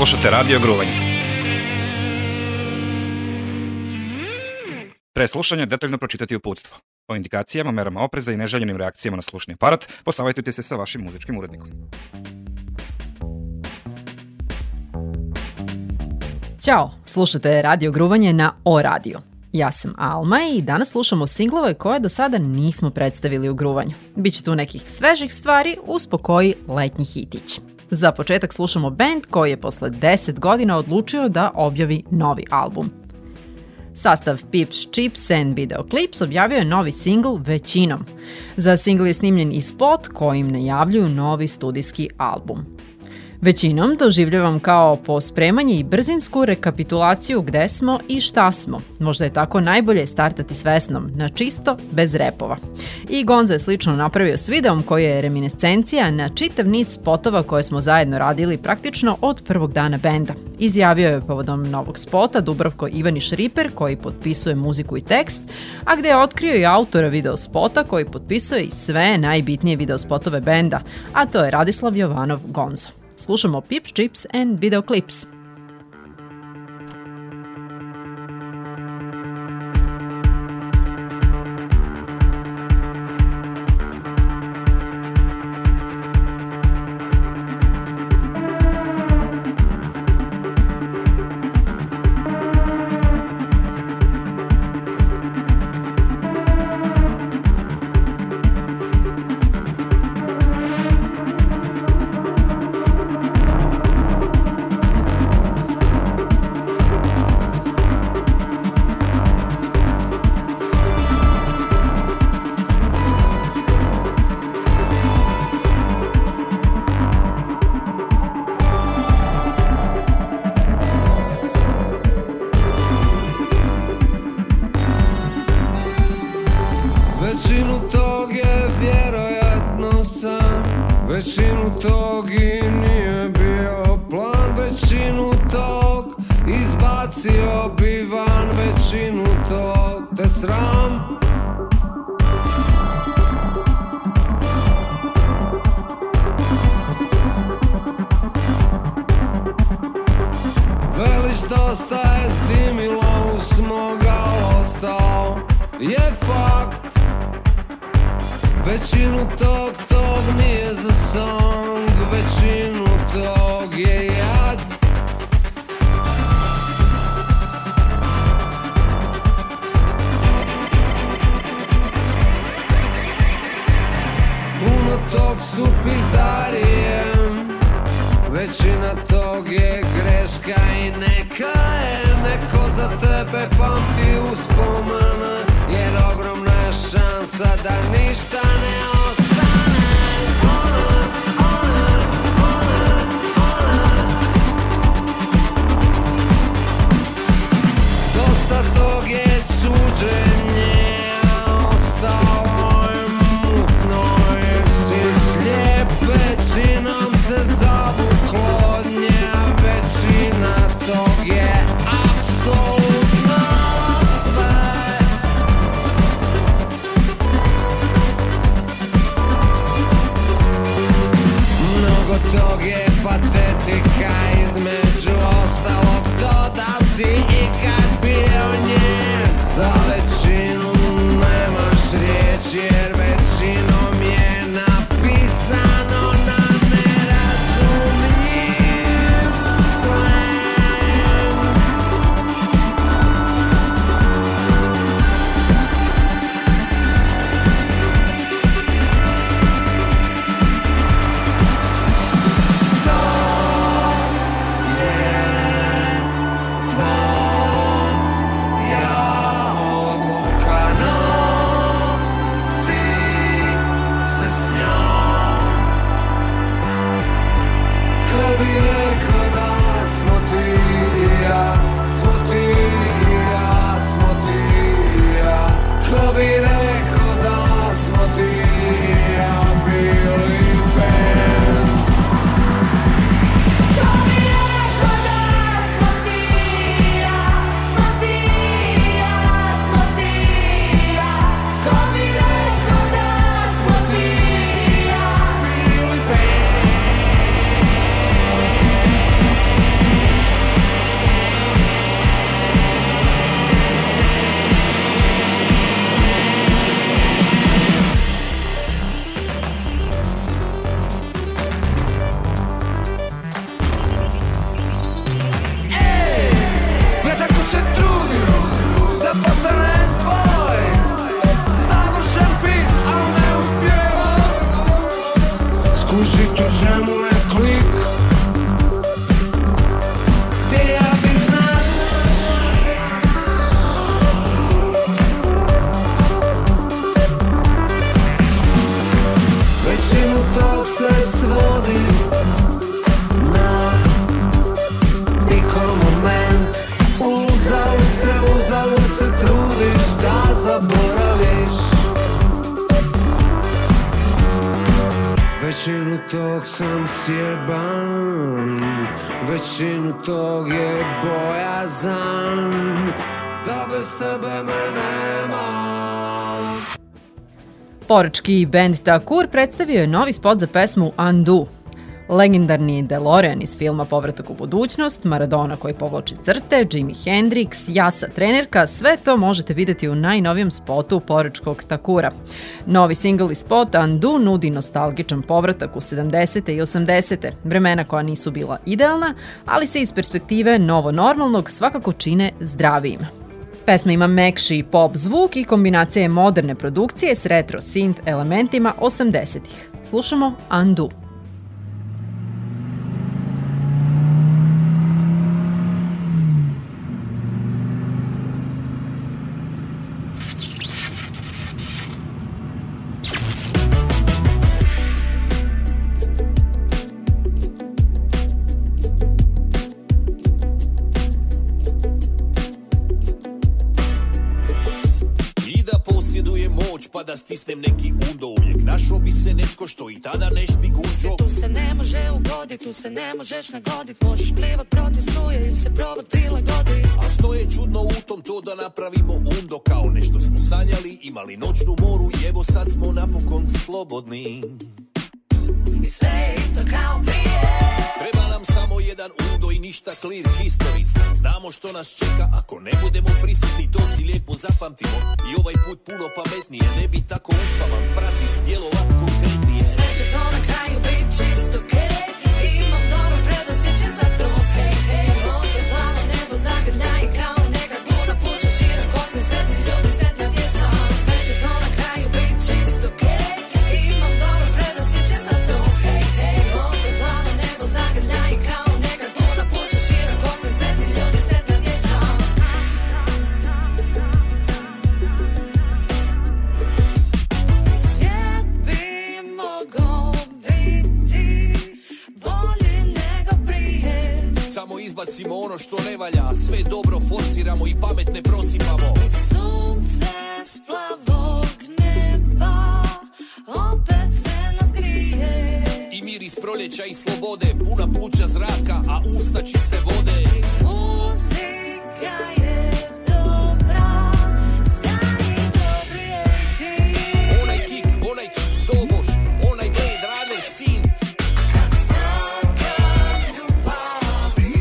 Slušate Radio Gruvanje. Pre slušanja detaljno pročitati uputstvo. O indikacijama, merama opreza i neželjenim reakcijama na slušni aparat posavajtujte se sa vašim muzičkim urednikom. Ćao, slušate Radio Gruvanje na O Radio. Ja sam Alma i danas slušamo singlove koje do sada nismo predstavili u Gruvanju. Biće tu nekih svežih stvari uz po koji letnji hitić. Za početak slušamo band koji je posle 10 godina odlučio da objavi novi album. Sastav Pips, Chips and Video Clips objavio je novi singl Većinom. Za singl je snimljen i spot kojim najavljuju novi studijski album. Većinom doživljavam kao pospremanje i brzinsku rekapitulaciju gde smo i šta smo. Možda je tako najbolje startati s Vesnom, na čisto, bez repova. I Gonzo je slično napravio s videom koji je reminiscencija na čitav niz spotova koje smo zajedno radili praktično od prvog dana benda. Izjavio je povodom novog spota Dubravko Ivaniš Riper koji potpisuje muziku i tekst, a gde je otkrio i autora video spota koji potpisuje i sve najbitnije video spotove benda, a to je Radislav Jovanov Gonzo. Slušamo Pips, Chips and Video Clips. Većinu tog je vjerojatno san, većinu tog i nije bio plan, većinu tog izbacio bi van, većinu tog te sram. Veliš dosta je zdimilo, usmogao, ostao je fakt. Većinu tog nije za song, većinu tog je jad. Puno tog su pizdarije, većina tog je greška i neka je neko za tebe pamti uspomene, jer ogromna je šansa da ništa ne ostane. Dosta tog je čuđenje, ostalo je mutno jer si slijep, većinom se zavuklo od nje, većina tog je apsolutno sve. zaboraviš. Većinu tog sam sjeban, većinu tog je bojazan, da bez tebe me nema. Porečki bend Takur predstavio je novi spot za pesmu Undo. Legendarni DeLorean iz filma Povratak u budućnost, Maradona koji povlači crte, Jimi Hendrix, Jasa trenerka, sve to možete vidjeti u najnovijem spotu porečkog Takura. Novi singl i spot Undo nudi nostalgičan povratak u 70. i 80. vremena koja nisu bila idealna, ali se iz perspektive novo normalnog svakako čine zdravijima. Pesma ima mekši pop zvuk i kombinacija je moderne produkcije s retro synth elementima 80-ih. Slušamo Undo. Pa da stisnem neki undo, uvijek našo bi se netko što i tada ne špigunčo. Tu se ne može ugodit, tu se ne možeš nagodit, možeš plivat protiv struje ili se probat prilagodit. A što je čudno u tom to da napravimo undo, kao nešto smo sanjali, imali noćnu moru i evo sad smo napokon slobodni. I sve je isto kao prije. Treba nam samo jedan undo i ništa clear history. Sad znamo što nas čeka ako ne budemo prisutni, to si lijepo zapamtimo. I ovaj put puno pametnije, ne bi tako uspavan, pratit, djelovat konkretnije. Sve će to na kraju bit čisto okej, imam dobro predosjećaj za to. Hej, hej, opet plavo nebo zagrlja i kao nekad puna pluća široko okne, sretni ljudi, sretna djeca. Sve će to na kraju bit čisto okej, imam dobro predosjećaj za to. Hej, hej, opet plavo nebo zagrlja i kao nekad puna pluća široko okne, sretni ljudi, sretna djeca. Svijet bi mogao biti bolji nego prije. Samo izbacimo ono što ne valja, sve dobro forsiramo i pametne prosipamo. I sunce s plavog neba opet sve nas grije. I miris proljeća i slobode, puna pluća zraka, a usta čiste vode. Muzika je dobra, stari dobri eti. Onaj kick, onaj doboš, onaj blade runner synth. Kad snaga ljubavi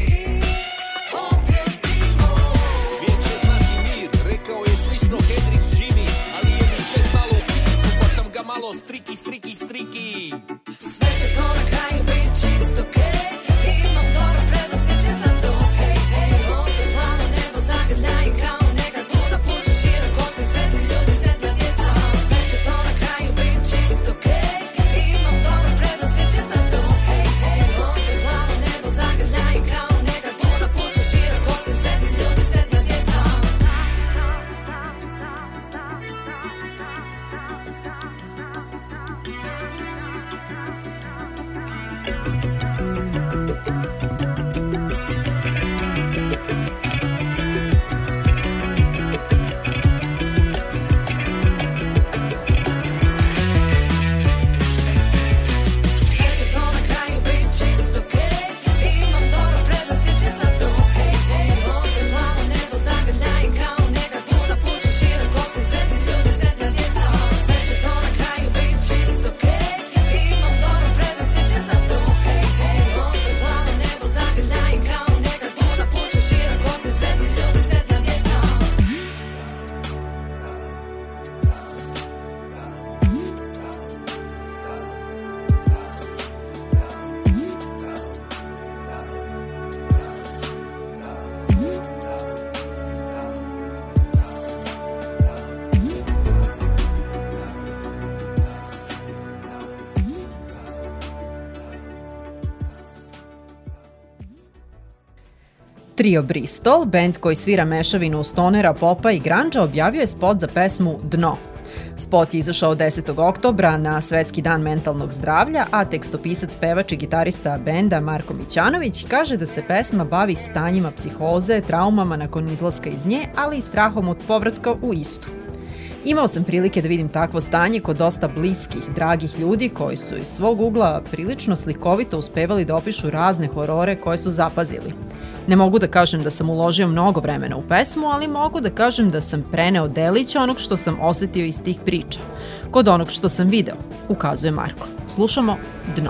pobjedimo. Svijet će znati mir, rekao je slično Hendrix Jimmy, ali je mi sve stalo u pipicu, pa sam ga malo striki. Sve će to na kraju bit čisto okej, imam dobro predosjećaj za to. Hej, hej, opet plavo nebo zagrlja i kao nekad puna pluća široko okne, sretni ljudi, sretna djeca. Sve će to na kraju bit čisto okej, imam dobro predosjećaj za to. Hej, hej, opet plavo nebo zagrlja i kao nekad puna pluća široko okne, sretni ljudi, sretna djeca. Sve će to na kraju bit čisto okej, imam dobro predosjećaj za to. Hej, hej, opet plavo nebo zagrlja i kao nekad puna pluća široko okne, sretni ljudi, sretna djeca. Sve će to na kraju bit čisto okej, imam dobro predosjećaj za to. Hej, hej, opet plavo nebo zagrlja i kao nekad puna pluća široko okne, sretni ljudi, sretna djeca. Trio Bristol, bend koji svira mešavinu stonera, popa i grandža, objavio je spot za pesmu Dno. Spot je izašao 10. oktobra na Svetski dan mentalnog zdravlja, a tekstopisac, pevač i gitarista benda Marko Mićanović kaže da se pesma bavi stanjima psihoze, traumama nakon izlaska iz nje, ali i strahom od povratka u istu. Imao sam prilike da vidim takvo stanje kod dosta bliskih, dragih ljudi koji su iz svog ugla prilično slikovito uspevali da opišu razne horore koje su zapazili. Ne mogu da kažem da sam uložio mnogo vremena u pesmu, ali mogu da kažem da sam preneo delić onog što sam osetio iz tih priča. Kod onog što sam video, ukazuje Marko. Slušamo Dno.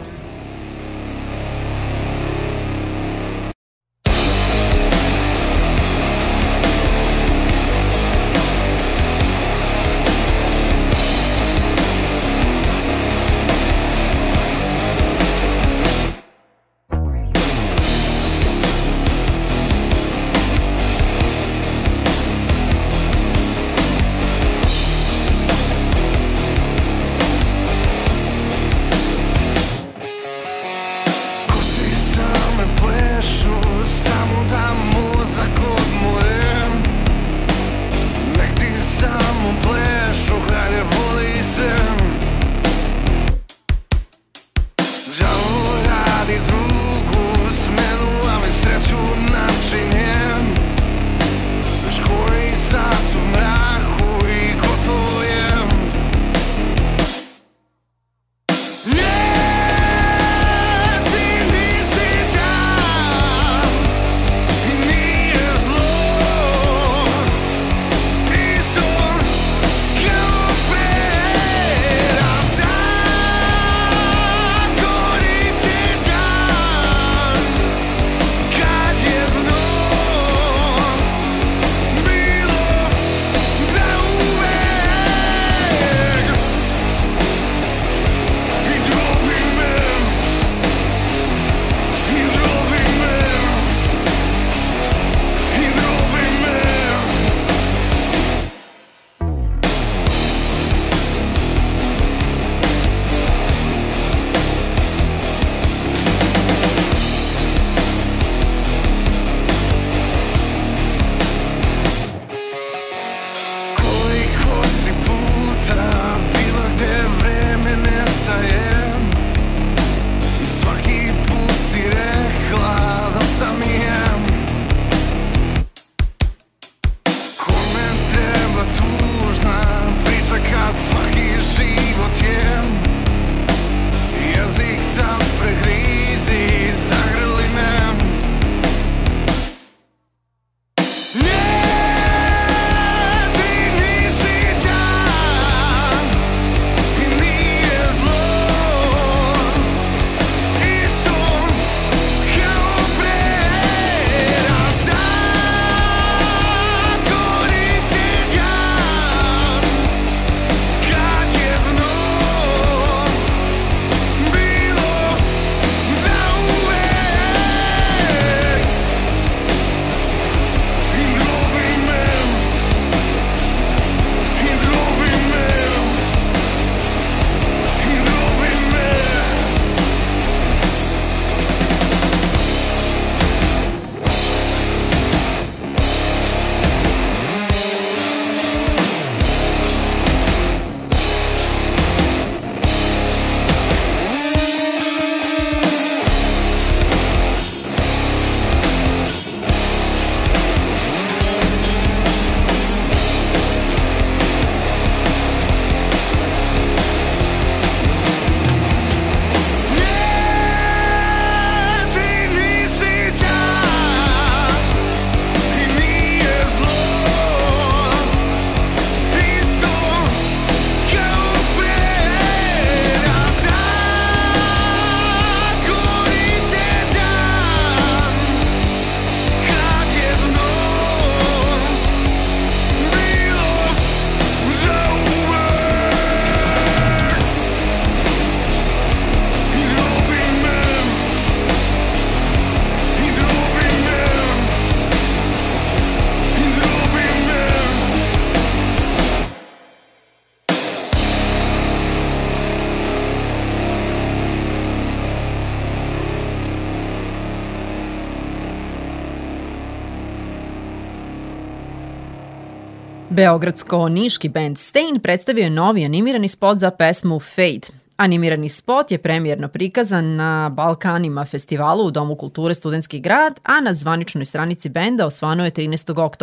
Beogradsko-niški band Stain predstavio je novi animirani spot za pesmu Fade. Animirani spot je premijerno prikazan na Balkanima festivalu u Domu kulture Studentski grad, a na zvaničnoj stranici benda osvano je 13. oktobra.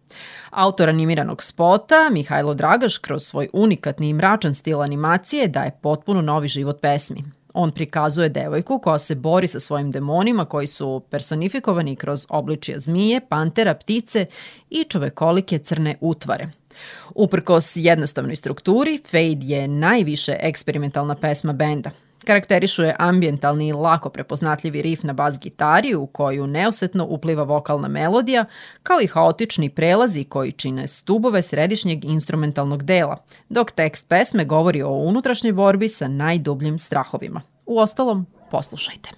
Autor animiranog spota, Mihajlo Dragaš, kroz svoj unikatni i mračan stil animacije daje potpuno novi život pesmi. On prikazuje devojku koja se bori sa svojim demonima koji su personifikovani kroz obličja zmije, pantera, ptice i čovekolike crne utvare. Uprkos jednostavnoj strukturi, Fade je najviše eksperimentalna pesma benda. Karakterišu je ambijentalni i lako prepoznatljivi rif na bas gitari u koju neosetno upliva vokalna melodija, kao i haotični prelazi koji čine stubove središnjeg instrumentalnog dela, dok tekst pesme govori o unutrašnjoj borbi sa najdubljim strahovima. Uostalom, poslušajte.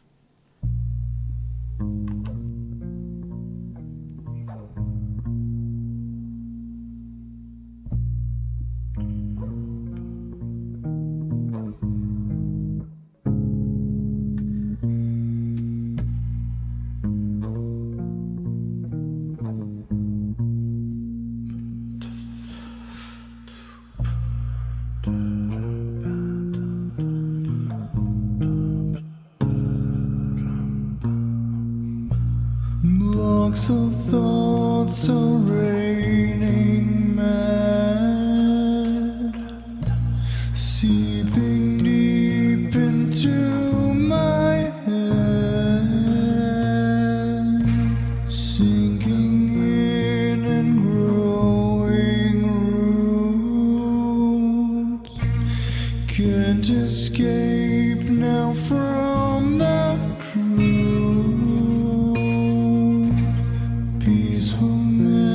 Blocks of thoughts are raining mad, seeping deep into my head, sinking in and growing roots. Can't escape now from the truth. Peaceful man.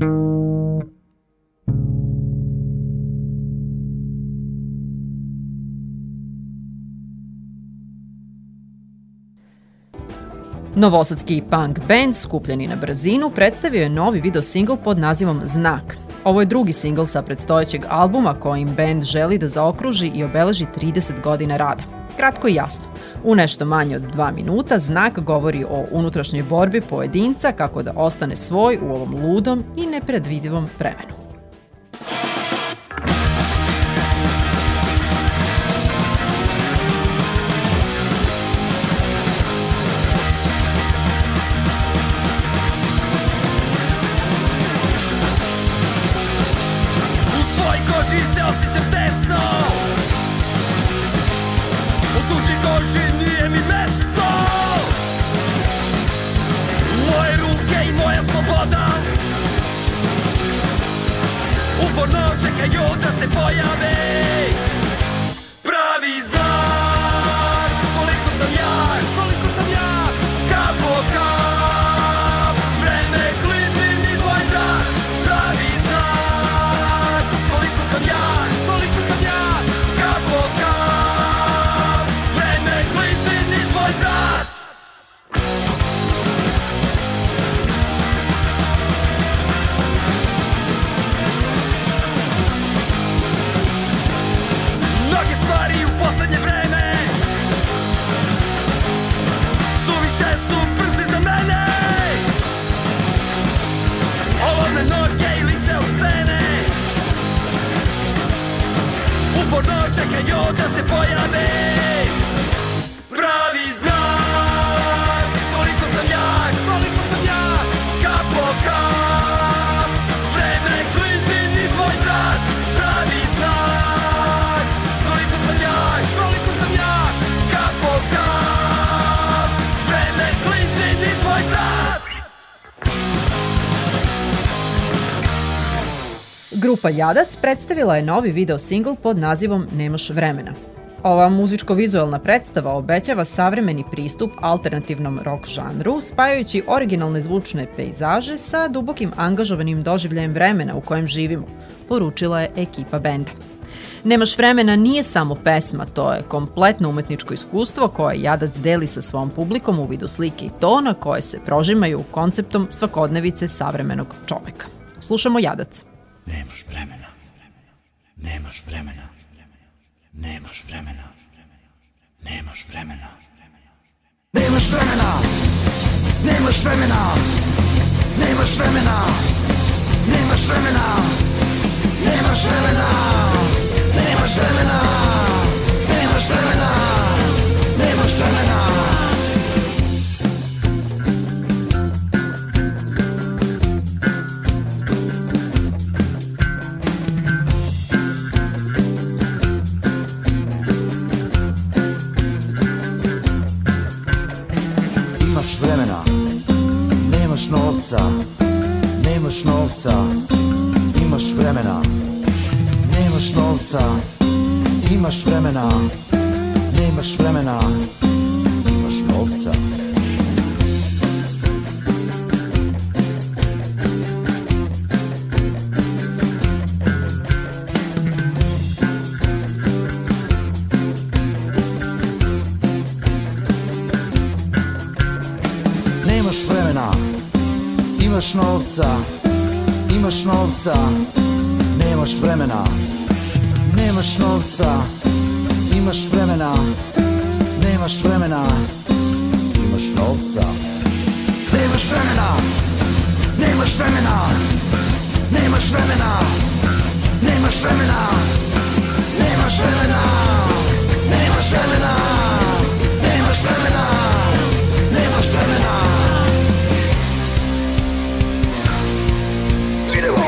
Novosadski punk band Skupljeni na brzinu predstavio je novi video singl pod nazivom Znak. Ovo je drugi singl sa predstojećeg albuma kojim band želi da zaokruži i obeleži 30 godina rada. Kratko i jasno. U nešto manje od 2 minuta Znak govori o unutrašnjoj borbi pojedinca kako da ostane svoj u ovom ludom i nepredvidivom vremenu. Se osjećam tesno, u tuđoj koži nije mi mesto. Moje ruke i moja sloboda uporno čekaju da se pojave pravi znak. Koliko sam jak, kap po kap, vreme klizi niz moj zrak. Pravi znak, koliko sam jak, kap po kap, vreme klizi niz moj zrak. Mnoge stvari u poslednje vreme suviše su brze za mene. Olovne noge i lice u stene uporno čekaju da se pojave pravi znak. Koliko sam jak, kap po kap, vreme klizi niz moj zrak. Pravi znak. Koliko sam jak, kap po kap, vreme klizi niz moj zrak. Grupa Jadac predstavila je novi video singl pod nazivom Nemaš vremena. Ova muzičko-vizualna predstava obećava savremeni pristup alternativnom rock žanru, spajajući originalne zvučne pejzaže sa dubokim angažovanim doživljajem vremena u kojem živimo, poručila je ekipa benda. Nemaš vremena nije samo pesma, to je kompletno umetničko iskustvo koje Jadac deli sa svom publikom u vidu slike i tona koje se prožimaju konceptom svakodnevice savremenog čoveka. Slušamo Jadac. Nemaš vremena, nemaš vremena, nemaš vremena, nemaš vremena. Nemaš vremena, nemaš vremena, nemaš vremena, nemaš vremena, nemaš vremena, nemaš vremena, nemaš vremena, nemaš vremena. Nemaš vremena, nemaš novca, nemaš novca, imaš vremena, nemaš novca, imaš vremena, nemaš vremena, imaš novca. Nemaš vremena, imaš novca, imaš novca, nemaš vremena, nemaš novca, imaš vremena, nemaš vremena, imaš novca. Nemaš vremena, nemaš vremena, nemaš vremena, nemaš vremena, nemaš vremena, nemaš vremena, nemaš vremena, nemaš vremena. Idemo!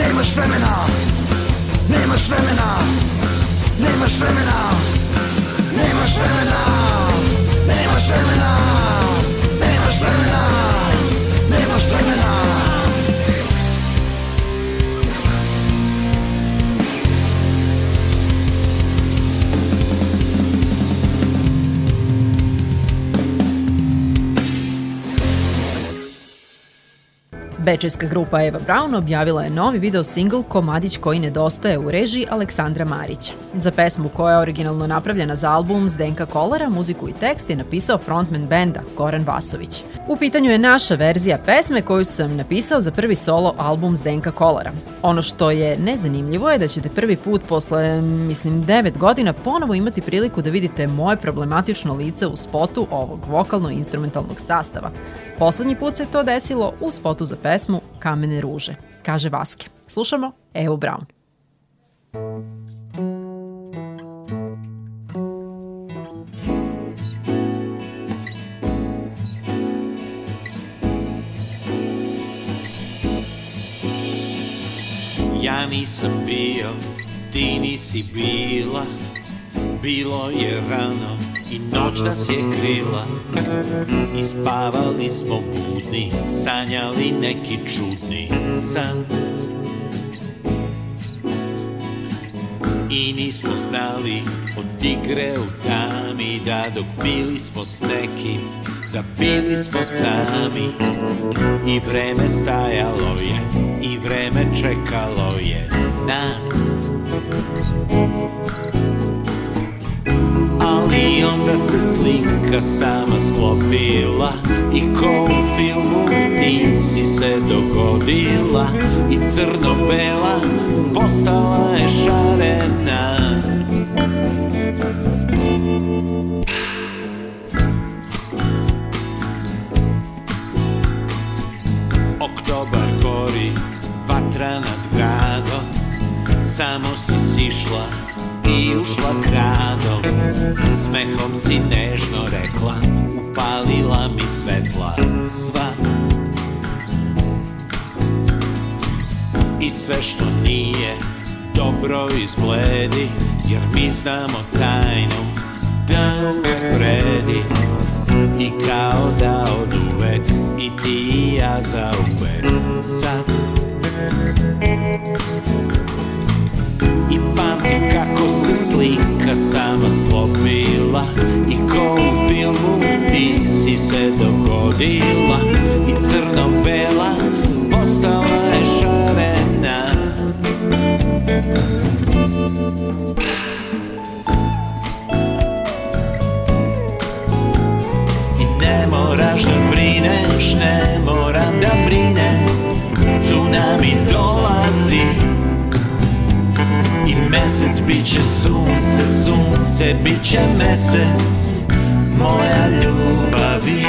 Nemaš vremena, nemaš vremena, nemaš vremena, nemaš vremena, nemaš vremena, nemaš vremena, nemaš vremena. Bečejska grupa Eva Braun objavila je novi video singl Komadić koji nedostaje u režiji Aleksandra Marića. Za pesmu koja je originalno napravljena za album Zdenka Kolara, muziku i tekst je napisao frontman benda Goran Vasović. U pitanju je naša verzija pesme koju sam napisao za prvi solo album Zdenka Kolara. Ono što je nezanimljivo je da ćete prvi put posle, 9 godina ponovo imati priliku da vidite moje problematično lice u spotu ovog vokalno-instrumentalnog sastava. Poslednji put se to desilo u spotu za pesmu Kamene ruže, kaže Vaske. Slušamo Evu Braun. Ja nisam bio, ti nisi bila, bilo je rano i noć nas je krila. I spavali smo budni, sanjali neki čudni san. I nismo znali od igre u tami, da dok bili smo s nekim, da bili smo sami. I vreme stajalo je, i vreme čekalo je nas. Ali onda se slika sama sklopila i ko u filmu ti si se dogodila. I crno-bela postala je šarena. Oktobar gori, vatra nad gradom, samo si sišla i ušla kradom. Smehom si nežno rekla, upalila mi svetla sva. I sve što nije dobro izbledi, jer mi znamo tajnu da uvek vredi. I kao da oduvek i ti i ja zauvek sad. I pamtim kako se slika sama sklopila i ko u filmu ti si se dogodila. I crno-bela postala je šarena. I ne moraš da brineš, ne moram da brinem, tsunami dolazi. I mesec bit će sunce, sunce bit će mesec, moja ljubavi.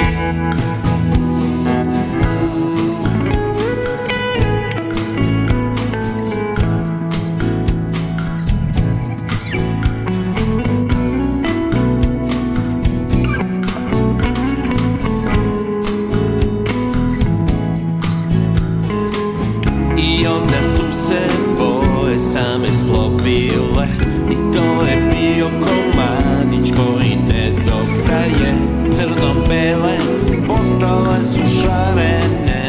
I onda su se boje same sklopile i to je bio komadić koji nedostaje. Crno-bele postale su šarene.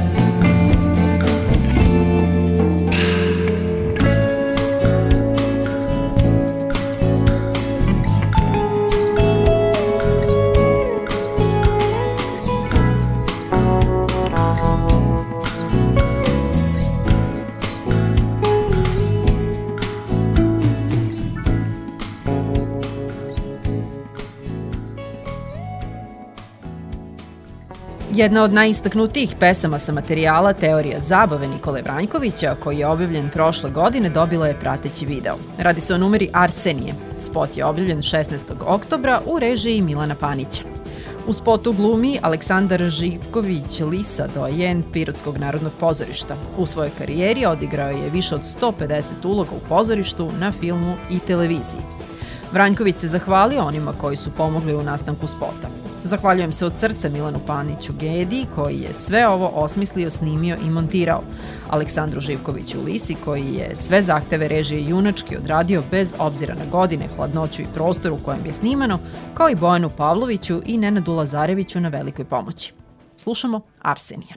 Jedna od najistaknutijih pesama sa materijala Teorija zabave Nikole Vranjkovića, koji je objavljen prošle godine, dobila je prateći video. Radi se o numeri Arsenije. Spot je objavljen 16. oktobra u režiji Milana Panića. U spotu glumi Aleksandar Živković Lisa, doajen Pirotskog narodnog pozorišta. U svojoj karijeri odigrao je više od 150 uloga u pozorištu, na filmu i televiziji. Vranjković se zahvalio onima koji su pomogli u nastanku spota. Zahvaljujem se od srca Milanu Paniću Gedi, koji je sve ovo osmislio, snimio i montirao. Aleksandru Živkoviću Lisi, koji je sve zahteve režije junački odradio bez obzira na godine, hladnoću i prostor u kojem je snimano, kao i Bojanu Pavloviću i Nenadu Lazareviću na velikoj pomoći. Slušamo Arsenija.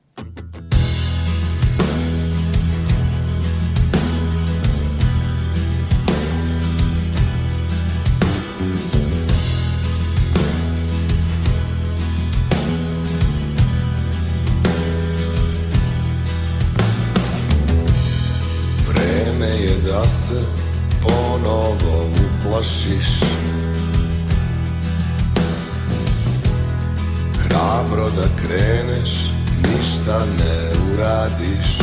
Da se ponovo uplašiš, hrabro da kreneš, ništa ne uradiš,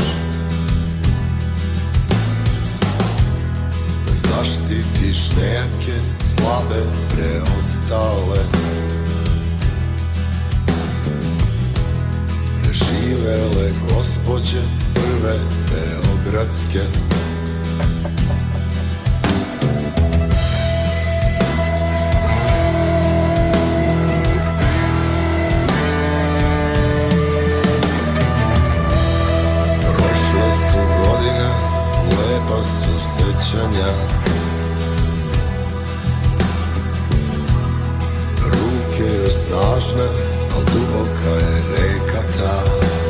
da zaštitiš nejake, slabe, preostale, preživele gospođe prve beogradske. Lepa su sećanja, ruke još snažne, al duboka je reka ta.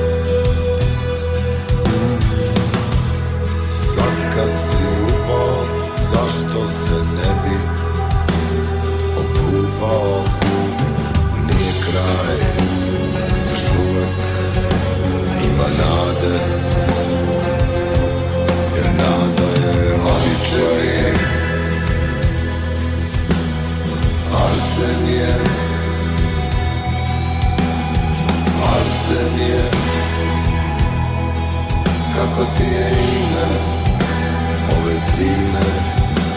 Sad kad si upao, zašto se ne bi okupao? Nije kraj, još uvek ima nade. Nada je običaj, Arsenije, Arsenije, kako ti je ime ove zime?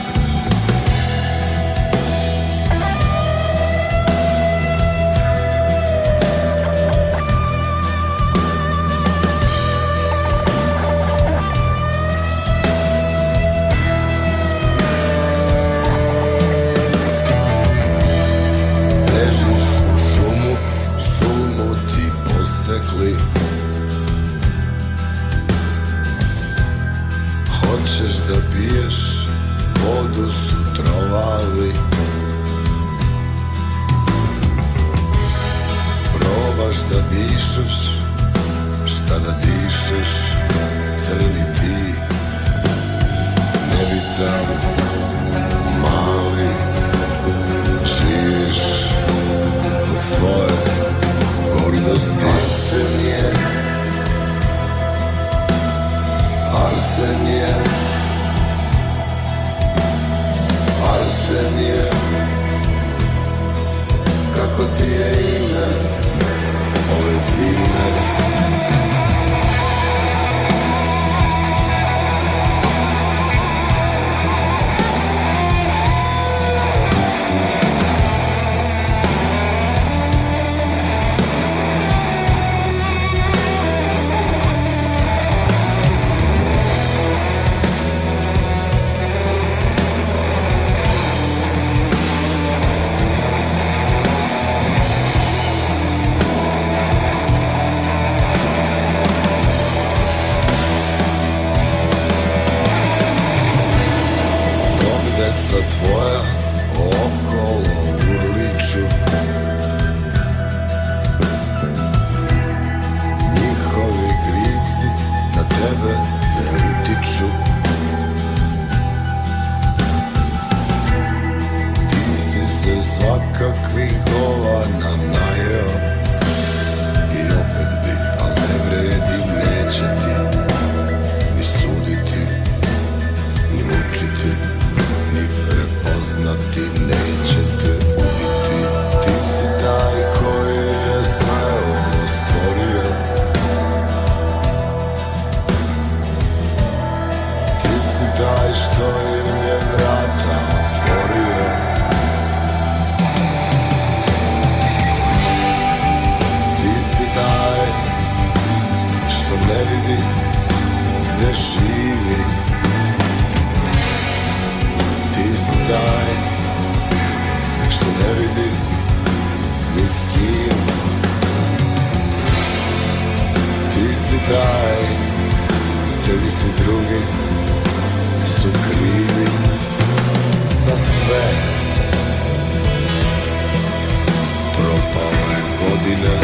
Hoćeš da piješ, vodu su trovali, probaš da dišeš, šta da dišeš, crni ti, nebitan, mali, živiš od svoje gordosti. Arsenije, Arsenije, Arsenije, kako ti je ime ove zime? Tvoja okolo urliču, njihovi grici na tebe ne utiču. Ti si se svakakvih govana najeo i opet bi, al ne vredi, neće ti ni suditi, ni mučiti, ni prepoznati, neće te ubiti. Ti si taj koji je sve ovo stvorio, ti si taj što im je vrata otvorio. Ti si taj što ne vidi gde živi. Ti si taj što ne vidi ni kriv. Ti si taj, tebi svi drugi su krivi za sve propale godine.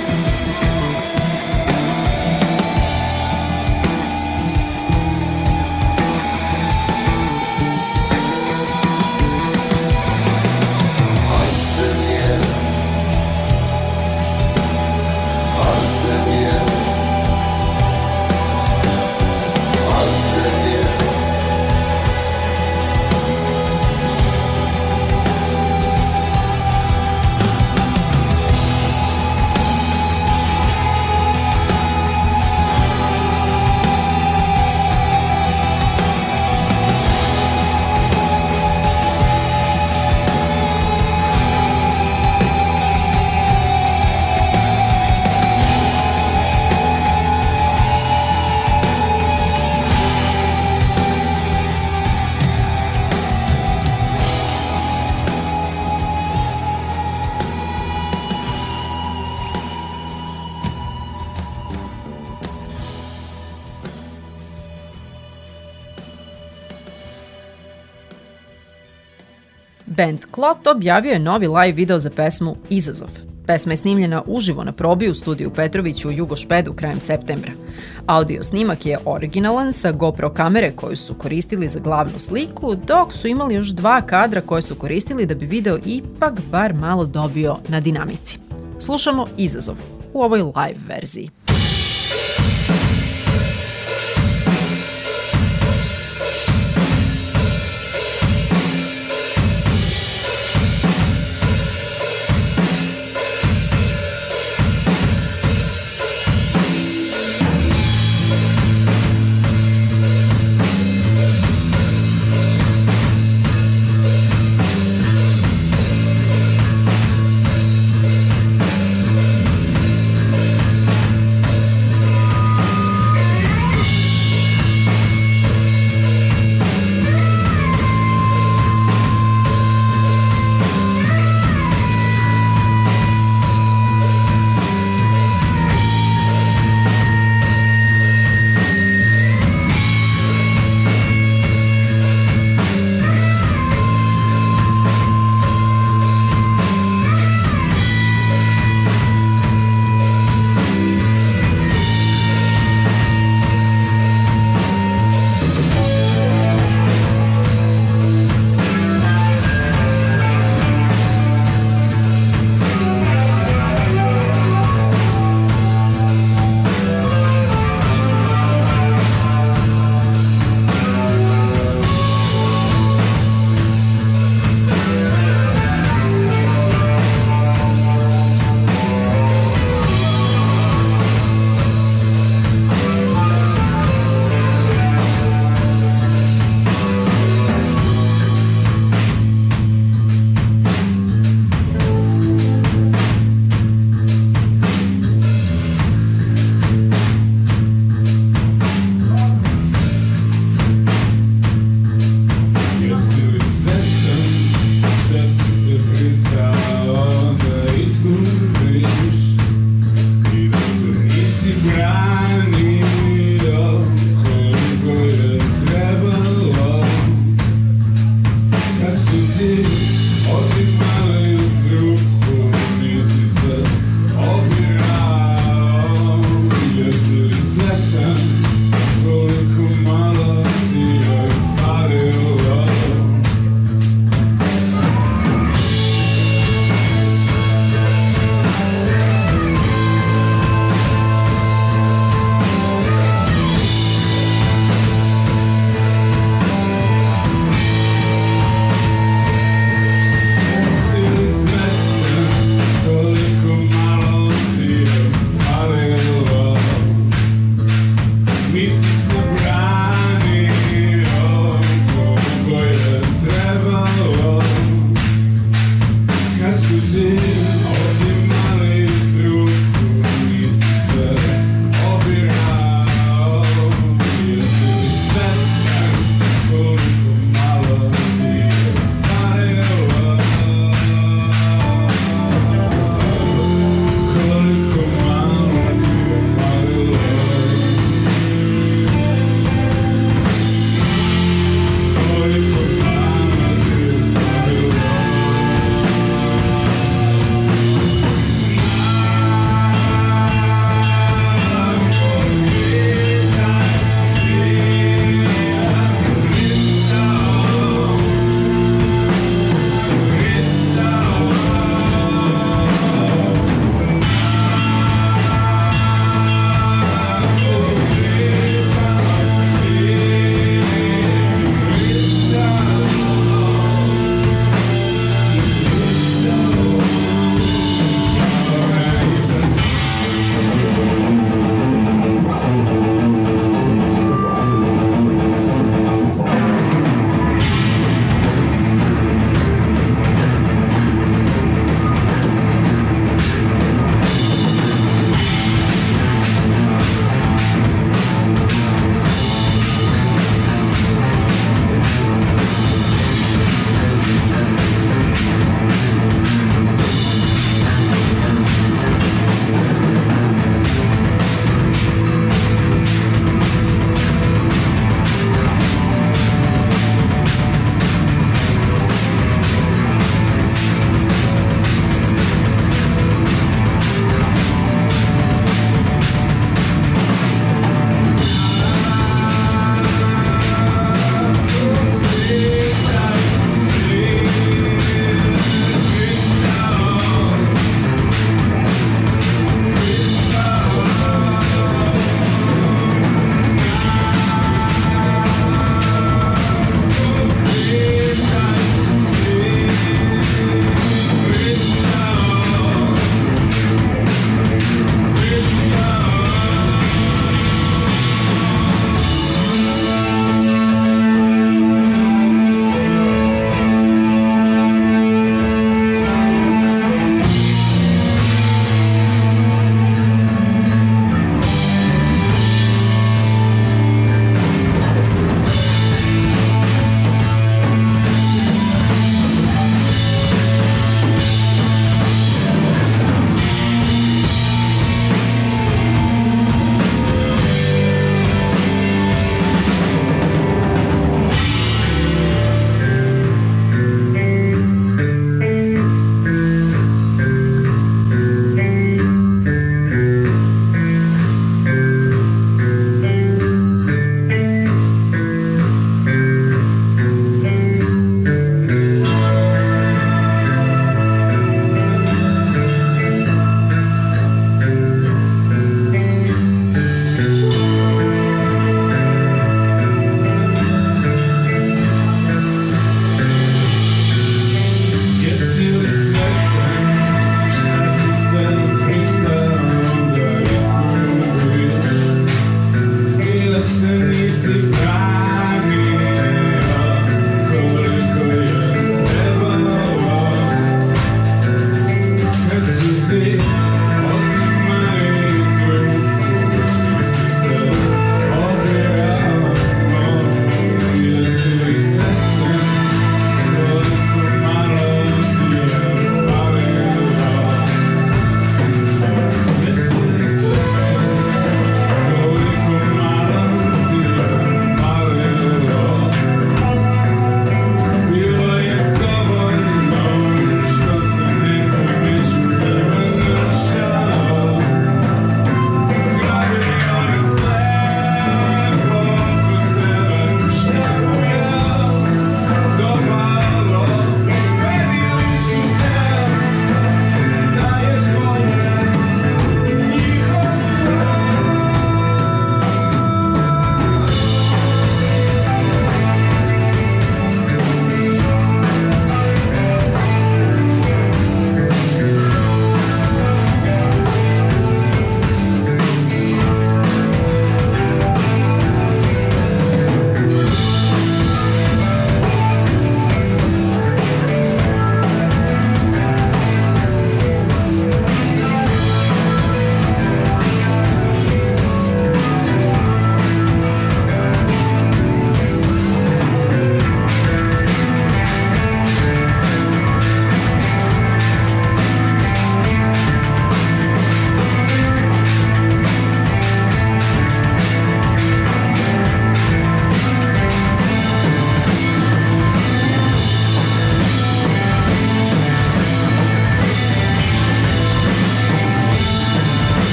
Band Klot objavio je novi live video za pesmu Izazov. Pesma je snimljena uživo na probi u studiju Petroviću u Jugošpedu krajem septembra. Audio snimak je originalan sa GoPro kamere koju su koristili za glavnu sliku, dok su imali još 2 kadra koje su koristili da bi video ipak bar malo dobio na dinamici. Slušamo Izazov u ovoj live verziji.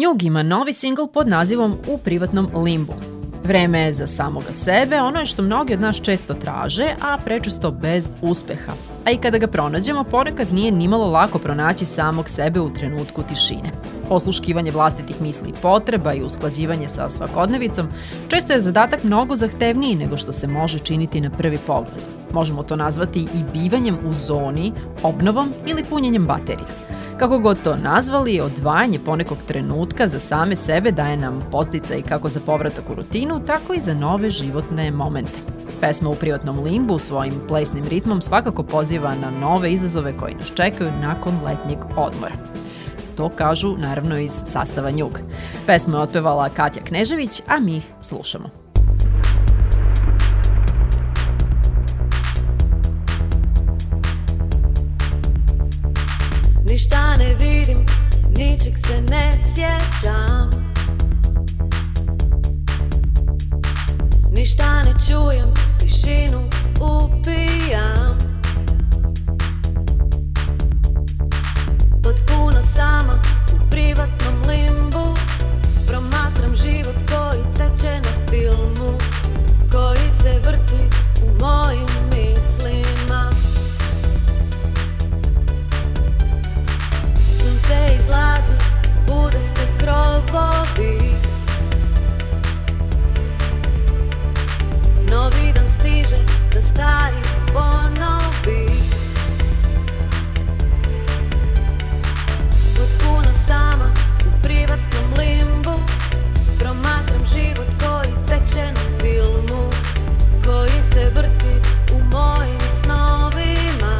Njug ima novi singl pod nazivom U privatnom limbu. Vreme je za samoga sebe, ono je što mnogi od nas često traže, a prečesto bez uspeha. A i kada ga pronađemo, ponekad nije nimalo lako pronaći samog sebe u trenutku tišine. Osluškivanje vlastitih misli i potreba i usklađivanje sa svakodnevicom često je zadatak mnogo zahtevniji nego što se može činiti na prvi pogled. Možemo to nazvati i bivanjem u zoni, obnovom ili punjenjem baterija. Kako god to nazvali, odvajanje ponekog trenutka za same sebe daje nam podsticaj kako za povratak u rutinu, tako i za nove životne momente. Pesma U privatnom limbu svojim plesnim ritmom svakako poziva na nove izazove koji nas čekaju nakon letnjeg odmora. To kažu naravno iz sastava Njug. Pesmu je otpevala Katja Knežević, a mi ih slušamo. Ništa ne vidim, ničeg se ne sjećam. Ništa ne čujem, tišinu upijam. Potpuno sama u privatnom limbu. Promatram život koji teče na filmu, koji se vrti u mojim mislima. Sunce izlazi, bude se krovovi. Novi dan stiže, da stari ponovi. Potpuno sama u privatnom limbu. Promatram život koji teče na filmu, koji se vrti u mojim snovima.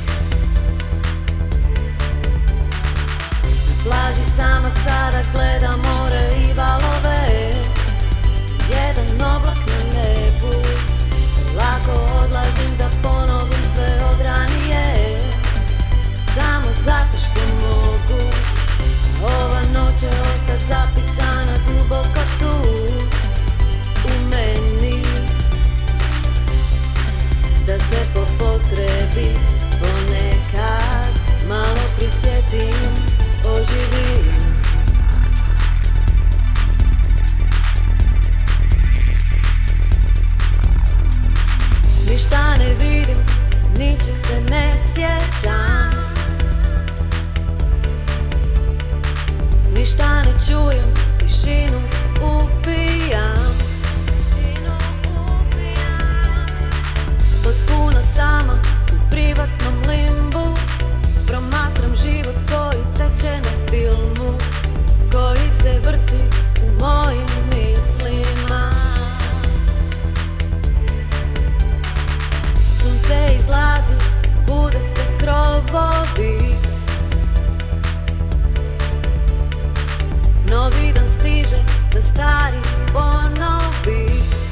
Na plaži sama sada gledam more i valove. Jedan oblak na nebu. Lako odlazim da ponovim sve od ranije, samo zato što mogu. Ova noć će ostat zapisana duboko tu u meni, da se po potrebi ponekad malo prisjetim, oživim. Ništa ne vidim, ničeg se ne sjećam. Ništa ne čujem, tišinu upijam. Potpuno sama u privatnom limbu. Promatram život koji teče na filmu, koji se vrti u mojim mislima. Sunce izlazi, bude se krovovi. Novi dan stiže, da stari ponovi.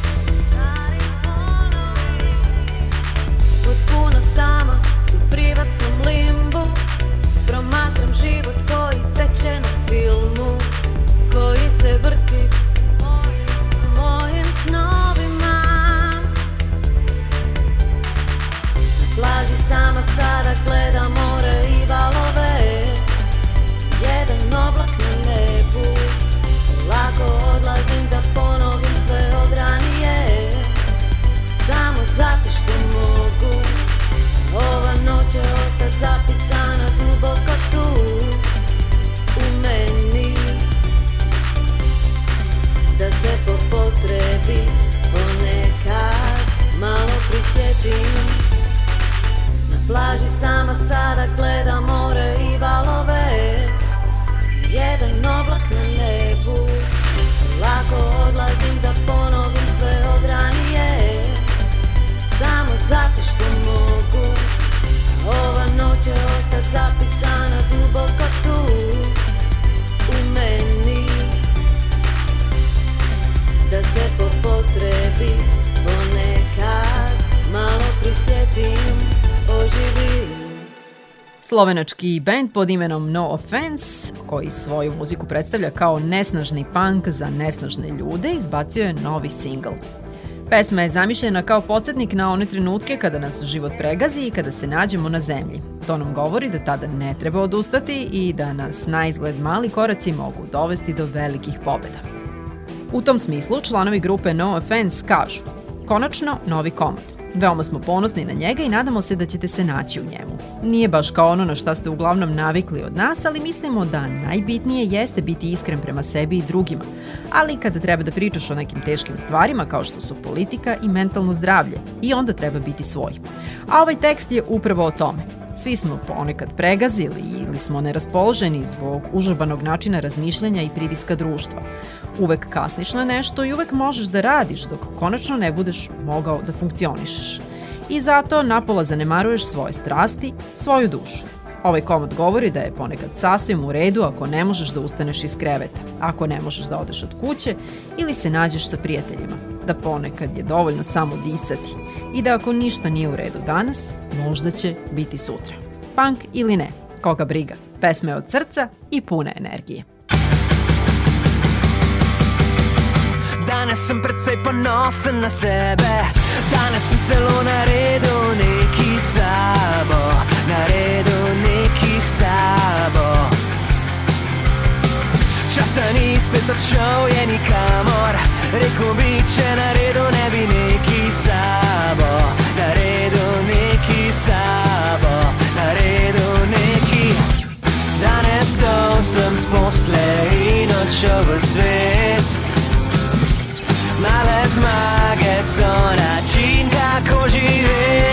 Potpuno sama u privatnom limbu. Promatram život koji teče na filmu, koji se vrti u mojim snovima. Na plaži sama sada gledam more i valove. Jedan oblak na nebu. Lako odlazim da ponovim sve od ranije, samo zato što mogu. Ova noć će ostat zapisana duboko tu u meni, da se po potrebi ponekad malo prisjetim. Na plaži sama sada gledam more i valove. Jedan oblak na nebu. Lako odlazim da ponovim sve od ranije, samo zato što mogu. Ova noć će ostat zapisana duboko tu u meni, da se po potrebi ponekad malo prisjetim, oživim. Slovenački bend pod imenom No Offense, koji svoju muziku predstavlja kao nesnažni punk za nesnažne ljude, izbacio je novi singl. Pesma je zamišljena kao podsjetnik na one trenutke kada nas život pregazi i kada se nađemo na zemlji. To nam govori da tada ne treba odustati i da nas na izgled mali koraci mogu dovesti do velikih pobjeda. U tom smislu članovi grupe No Offense kažu: konačno novi komad. Veoma smo ponosni na njega i nadamo se da ćete se naći u njemu. Nije baš kao ono na šta ste uglavnom navikli od nas, ali mislimo da najbitnije jeste biti iskren prema sebi i drugima. Ali kada treba da pričaš o nekim teškim stvarima kao što su politika i mentalno zdravlje, i onda treba biti svoj. A ovaj tekst je upravo o tome. Svi smo ponekad pregazili ili smo neraspoloženi zbog užurbanog načina razmišljanja i pritiska društva. Uvek kasniš na nešto i uvek možeš da radiš dok konačno ne budeš mogao da funkcionišeš. I zato napola zanemaruješ svoje strasti, svoju dušu. Ovaj komad govori da je ponekad sasvim u redu ako ne možeš da ustaneš iz kreveta, ako ne možeš da odeš od kuće ili se nađeš sa prijateljima, da ponekad je dovoljno samo disati i da ako ništa nije u redu danas, možda će biti sutra. Punk ili ne, koga briga. Pesme od srca i pune energije. Danas sam precej ponosan na sebe. Danas sam celo na redu neki sabo. Na redu neki sabo. Časan ispet odšel je nikamor. Rekao bit će na redu, ne bi neki sabo. Na redu neki sabo. Na redu neki. Danes stal sem s posle in odšel v svet. Male zmage so način, kako živeti.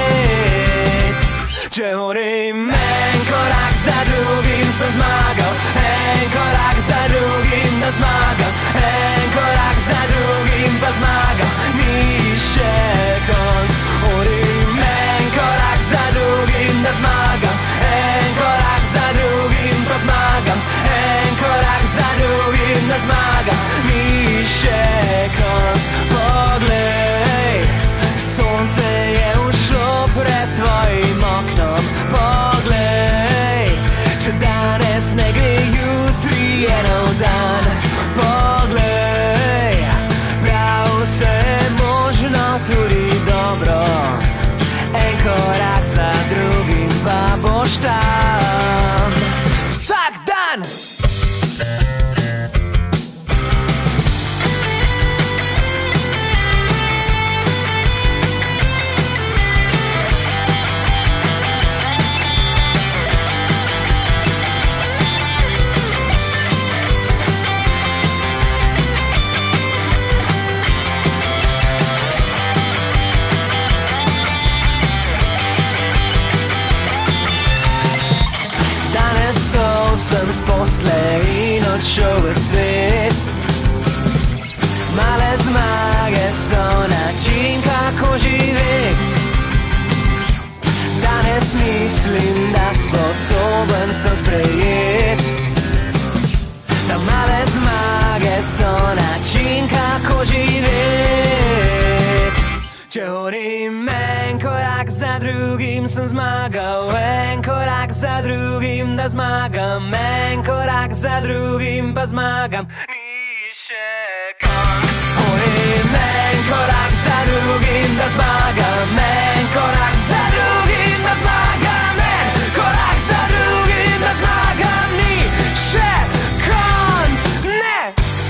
Če horim en korak za drugim, sem zmagal. En korak za drugim, da zmagam. En korak za drugim, pa zmagam. Ni še konc. Horim en korak za drugim, da zmagam. En korak za drugim, pa zmagam. En korak za drugim, da zmagam. Ni še konc. Poglej, sonce je ušlo pred tvojim oknom. Poglej, če danes ne gre, jutri je nov dan. Poglej, prav vse je možno, tudi dobro. En korak za drugim pa boš tam. Vsak dan! Sem s posle in odšel v svet. Male zmage so način, kako živeti. Danes mislim, da sposoben sem sprejet. Da male zmage so način, kako živeti. Če horim en korak za drugim, sem zmagal. En korak za drugim, da zmagam. En korak za drugim, pa zmagam. Ni še konc. Horim en korak za drugim, da zmagam. En korak za drugim, da zmagam. En korak za drugim, da zmagam. Ni še konc. Ne!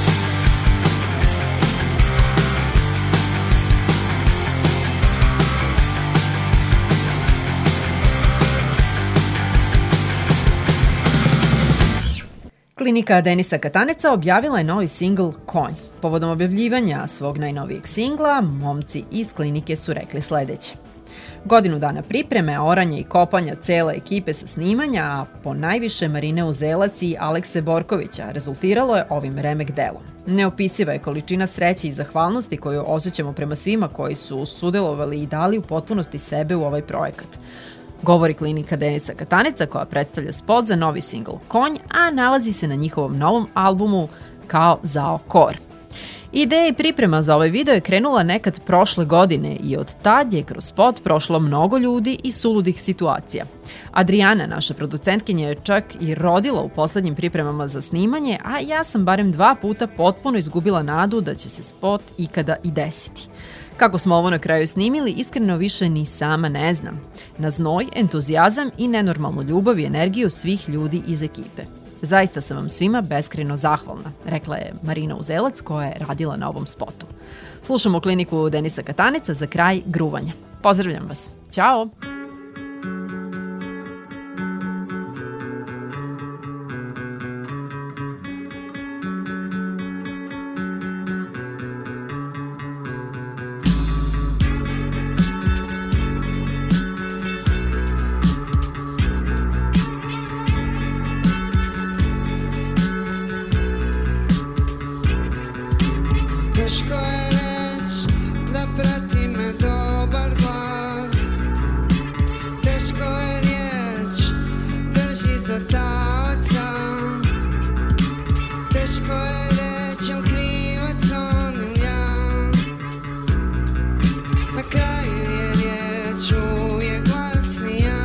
Klinika Denisa Kataneca objavila je novi singl Konj. Povodom objavljivanja svog najnovijeg singla, momci iz klinike su rekli sledeće. Godinu dana pripreme, oranja i kopanja cele ekipe sa snimanja, a po najviše Marine Uzelac i Alekse Borkovića, rezultiralo je ovim remek delom. Neopisiva je količina sreće i zahvalnosti koju osjećamo prema svima koji su sudelovali i dali u potpunosti sebe u ovaj projekat. Govori klinika Denisa Kataneca koja predstavlja spot za novi singl Konj, a nalazi se na njihovom novom albumu Kao zao kor. Ideja i priprema za ovaj video je krenula nekad prošle godine i od tad je kroz spot prošlo mnogo ljudi i suludih situacija. Adriana, naša producentkinja, je čak i rodila u poslednjim pripremama za snimanje, a ja sam barem 2 puta potpuno izgubila nadu da će se spot ikada i desiti. Kako smo ovo na kraju snimili, iskreno više ni sama ne znam. Na znoj, entuzijazam i nenormalnu ljubav i energiju svih ljudi iz ekipe. Zaista sam vam svima beskrajno zahvalna, rekla je Marina Uzelac koja je radila na ovom spotu. Slušamo kliniku Denisa Katanica za kraj gruvanja. Pozdravljam vas. Ćao! Teško je reć da prati me dobar glas. Teško je riječ, drži za taoca. Teško je reć, jel krivac on ili ja. Na kraju je riječ uvijek glasnija.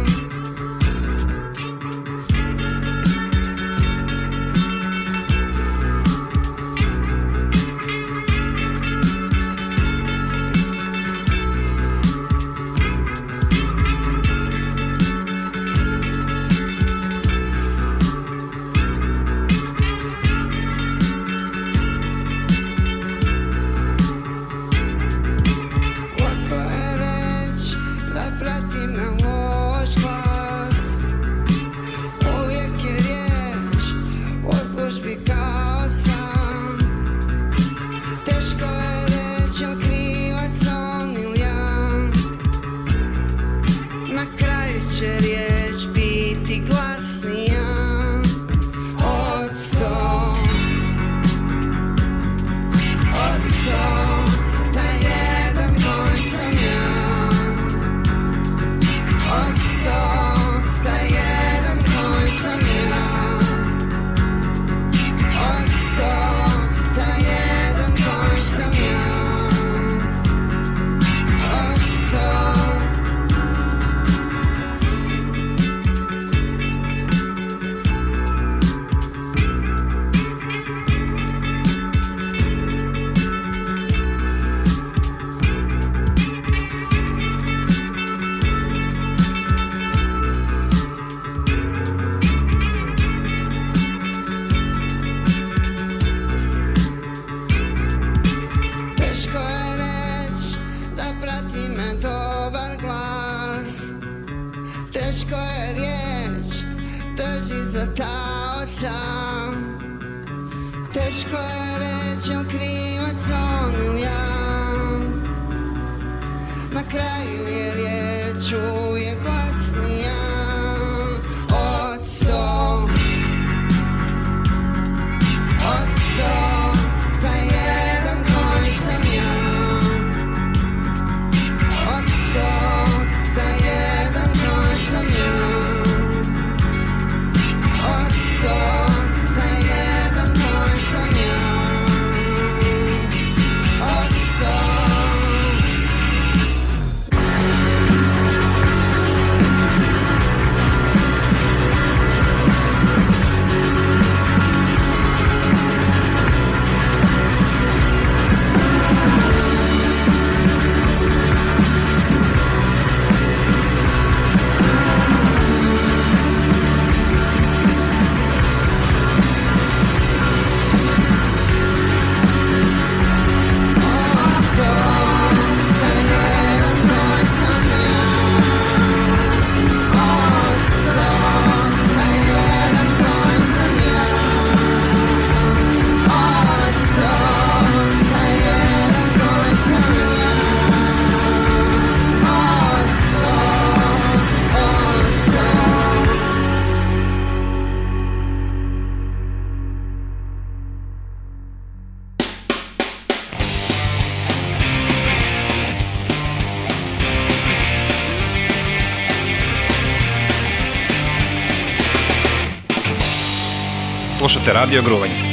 Teško je riječ, drži za taoca. Teško je reći, jel krivac on ili ja. Na kraju je riječ uvijek glasnija. Od 100, taj jedan koji sam ja. Od 100, taj jedan koji sam ja. Od 100, taj jedan koji sam ja. Od 100. Slušate Radio Gruvanje.